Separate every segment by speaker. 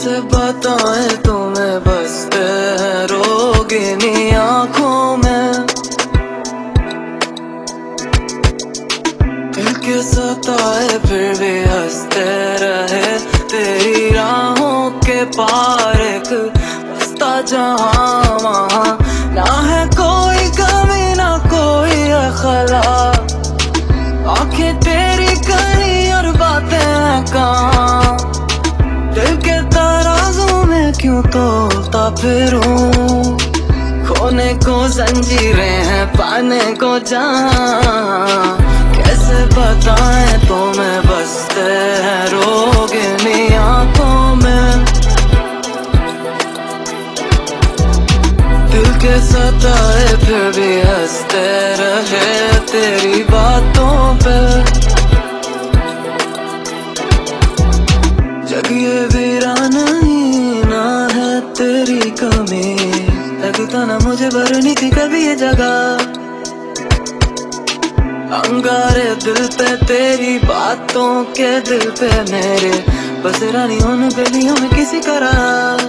Speaker 1: कैसे बताएं तुम्हें बसते हैं रोगिनी आँखों में। दिल के सताए फिर भी हंसते रहे तेरी राहों के पार एक बसता जहाँ वहाँ ना है कोई कमी ना कोई खला। आंखें तेरी कहीं और बातें हैं कहाँ। दिल के तराजू में क्यों तोलता फिरूं। खोने को जंजीरें हैं पाने को जहाँ। कैसे बताएं तुम्हें बसते हैं रोगिनी आँखों में। दिल के सताए फिर भी हंसते रहे तेरी बातों पे। जग ये वीरान ही ना है तेरी कमी। लगता ना मुझे भरनी थी कभी ये जगह। अंगारे दिल पे तेरी बातों के दिल पे मेरे बस रानी उन गलियों में किसी तरह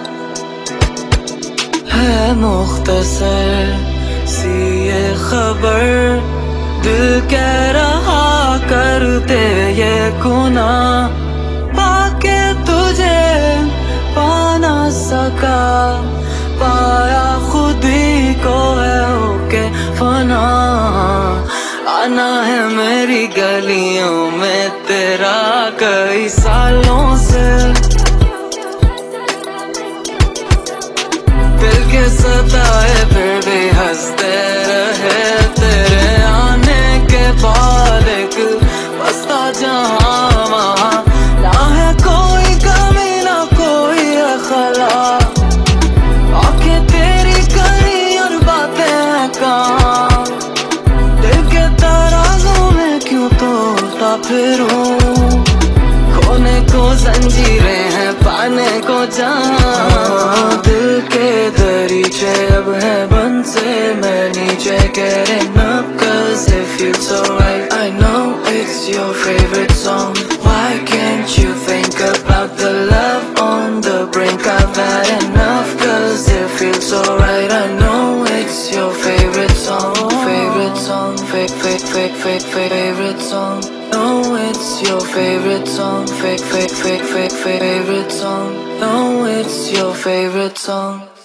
Speaker 1: है मुख्तसर सी ये खबर। दिल कह रहा करते ये गुनाह पाके तुझे पा ना सका। पाया खुद ही को है होके फना। आना है मेरी गलियों में तेरा कई सालों से। दिल के सताए फिर भी हंसते रहे तेरे आने के बाद एक बसता जहाँ वहाँ ना है कोई कमी ना कोई खला। आंखें तेरी कहीं और बातें हैं कहाँ। दिल के तराजू में क्यों तोलता फिरूं। खोने को जंजीरें हैं पाने को जहाँ। दिल के दरीचे अब है बंद से मैं नीचे getting up cause it feels so right. I know it's your favorite song. Why can't you think about the love on the brink? I've had enough cause it feels so right. I know it's your favorite song. Favorite song, favorite song. No, it's your favorite song. Favorite song. No, it's your favorite song.